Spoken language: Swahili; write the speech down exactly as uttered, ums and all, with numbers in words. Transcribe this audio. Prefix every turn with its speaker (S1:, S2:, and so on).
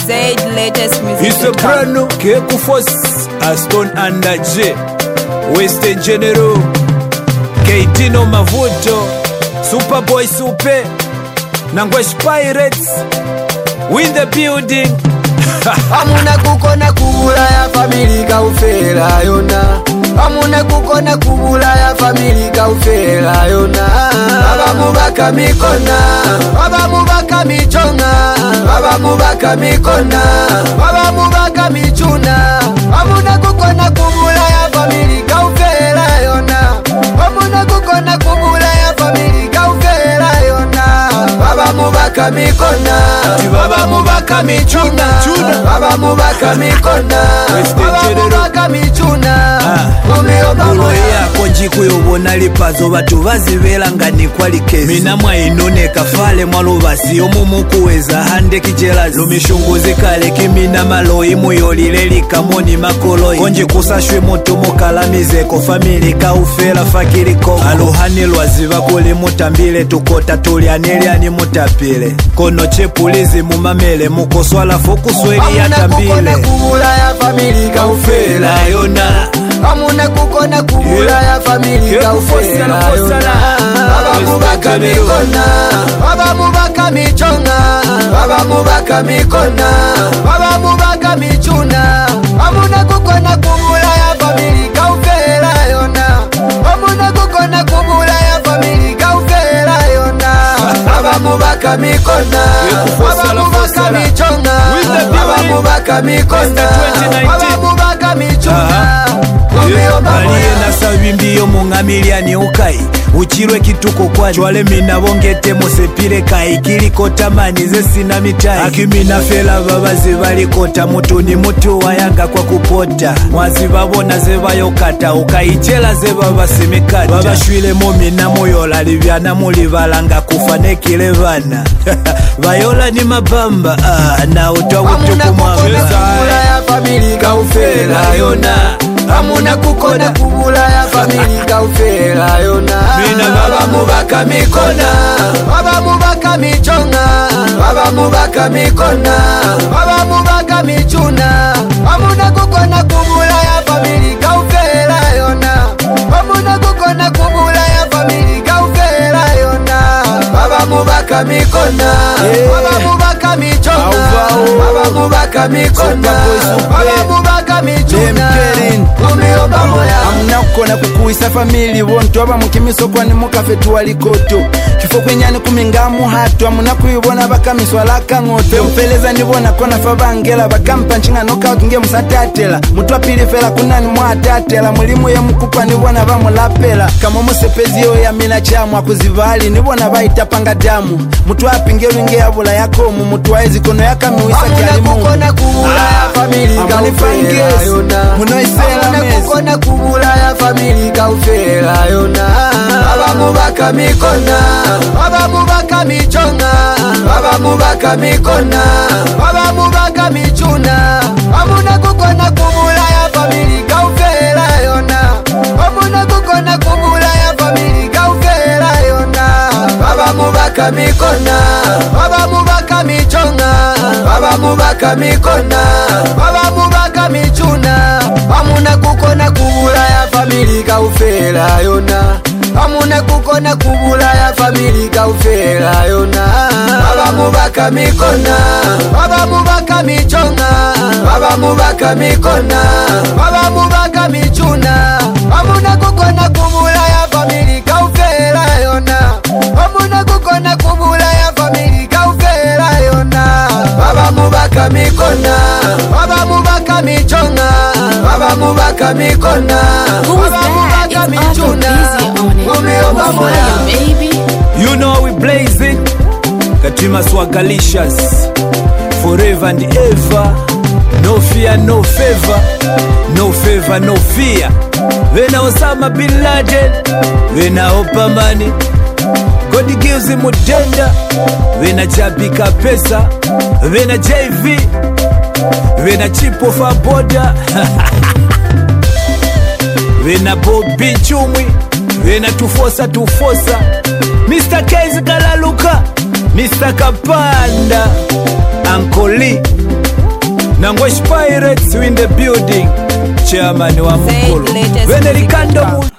S1: Said latest music.
S2: It's a brand new Keku Force, Aston under J, Western General, Keitino Mavuto, Superboy Super, Nangwesh Pirates, win the building.
S3: Amuna kukona kubula ya family kaufela yona. Amuna kukona kubula ya family kaufela yona. Baba mubaka mikona, baba mubaka michonga, baba mubaka mikona, baba mubaka michuna. Amuna kukona kubula ya family kaufela yona. Amuna kukona kubula ya family kaufela yona. Baba mubaka mikona, baba mubaka michuna, baba mubaka mikona, baba mubaka michuna.
S2: Ulo yako njiku yobona lipazo batu bazibela ngani kwali kezi. Mina mwa inone kafale mwalubasi omumu kuweza hande kijelazi. Lumishunguzi kale kimina maloi muyolile likamoni makoloi. Konji kusashwe mutu mukalamize ko famili kaufela fakiri koko. Aluhani lwaziva kuli mutambile tukota tulianeliani mutapile. Kono chepulizi mumamele mukoswala fokusweli ya tambile.
S3: Amuna kukona kubula ya famili kaufela yona. Amuna kukona kubula ya family kaufela yona. Baba mubaka mikona, baba mubaka michonga, baba mubaka mikona, baba mubaka michuna. Amuna kukona kubula ya family kaufela yona. Amuna kukona kubula ya family kaufela yona. Baba mubaka mikona, baba mubaka michonga, baba mubaka mikona, baba mubaka michuna.
S2: Aliye na sabimbiyo mungamiliani ukai uchirwe kituko kwa chwale mina bongete musepire kai kiliko tamani zesina mitai akimina fela babazi balikota mutu ni mutu wayanga kwa kupota mwazi babona zeba yokata ukaichela zeba basimikata babashwile momi na moyola livyana mulivalanga kufane kilevana bayola ni mabamba ah, na utwa utuku mwavesa
S3: ya family kaufela yona. Amuna kukona kubula ya family kaufela yona.
S2: Mina
S3: baba mubaka mikona, baba mubaka michonga, baba mubaka mikona, baba mubaka michuna. Amuna kukona kubula ya family kaufela yona. Amuna kukona kubula ya family kaufela yona. Baba mubaka mikona, baba mubaka michonga, baba mubaka mikona, baba mubaka michuna.
S4: Amuna kukona kukuisa famili wonto aba mukimiso kwa ni mukafetu walikoto kifo kwenyani kumingamu hatu amuna kuyibona bakamiswa laka ngoto mpeleza nibona kona fabangela bakampa nchinga knockout nge musatatela mutwa pili fela kunani mwatatela mulimu ya mkupa nibona bamulapela kama musepezi yo ya mina chamu akuzivali nibona baita panga damu mutwa pingelu nge yabula yako mu mutwa ezi kono yaka miwisa kiali mungu.
S3: Amuna kukona kubula ya family kaufela yona. Amuna kukona kubula ya family kaufela yona. Baba mubaka mikona, baba mubaka michonga, baba mubaka mikona, baba mubaka michuna. Amuna kukona kubula ya family kaufela yona. Amuna kukona kubula ya family kaufela yona. Baba mubaka mikona, baba mubaka michonga, baba mubaka mikona, baba mubaka michuna. Amuna kukona kubula ya family kaufela yona. Amuna kukona kubula ya family kaufela yona. Baba mubaka mikona, baba mubaka michonga, baba mubaka mikona, baba mubaka michuna. Amuna kukona kubula ya family kaufela yona. Amuna kukona kubula ya family kaufela yona. Baba mubaka mikona, baba mubaka michonga, baba mubaka mikona, baba mubaka michuna.
S2: You know we blazing Katima Swagalicious forever and ever. No fear, no favor. No favor, no fear. Vena Osama Bin Laden, Vena Opamani, God gives him Mudenda, Vena Jabika Pesa, Vena J V, Vena Chipo Faboda, Vena Bobby Chumwi, Vena Tufosa Tufosa, Mister Kezi Kalaluka, Mister Kapanda, Uncle Lee, Nangwash Pirates in the building. Chairman wa mkulu Venerikando mu